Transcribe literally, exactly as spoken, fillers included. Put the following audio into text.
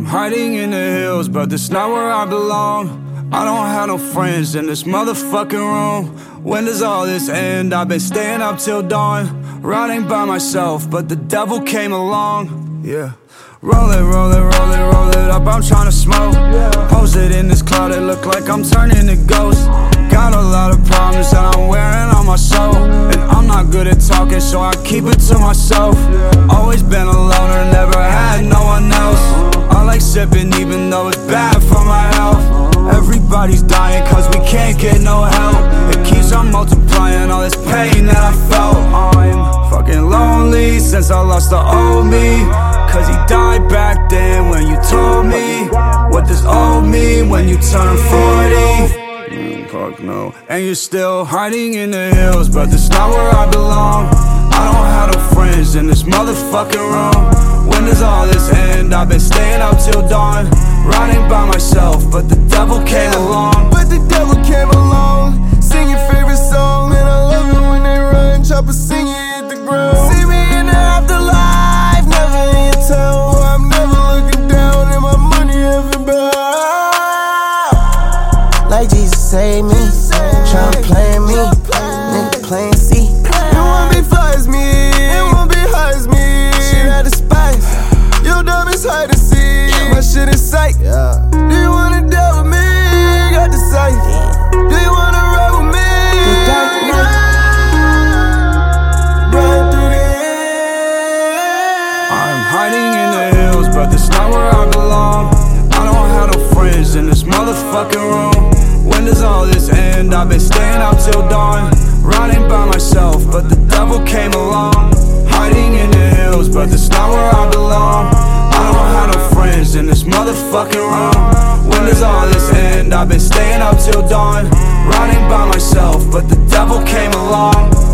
I'm hiding in the hills, but that's not where I belong. I don't have no friends in this motherfucking room. When does all this end? I've been staying up till dawn, riding by myself, but the devil came along. Yeah. Roll it, roll it, roll it, roll it up, I'm tryna smoke. Pose it in this cloud, it look like I'm turning to ghost. Got a lot of problems that I'm wearing on my soul, and I'm not good at talking, so I keep it to myself. Always been a loner, never had no one else. I like sipping even though it's bad for my health. Everybody's dying cause we can't get no help. It keeps on multiplying all this pain that I felt. I'm fucking lonely since I lost the old me, cause he died back then when you told me what does old mean when you turn forty. Mm, fuck no. And you're still hiding in the hills, but that's not where I belong. I don't have no friends in this motherfucking room. When does all this end? I've been staying up till dawn, riding by myself, but the devil came along. But the devil came along, sing your favorite song, and I love it when they run, chopper sing it hit the ground. See me in the afterlife, never in town. I'm never looking down, and my money heaven bound. Like Jesus save me, tryna play me, nigga playing C. It won't be fly as me, it won't be high as me. Shit out of spice, your dumb is hard to see. My shit is sight. Do you wanna deal with me? Got the sight. Do you wanna ride with me? Run through the air. I'm hiding in the hills, but that's not where I belong. I don't have no friends in this motherfucking room. When does all this end? I've been staying up till dawn, riding by myself, but the devil came along. Hiding in the hills, but that's not where I belong. I don't have no friends in this motherfucking room. When does all this end? I've been staying up till dawn, riding by myself, but the devil came along.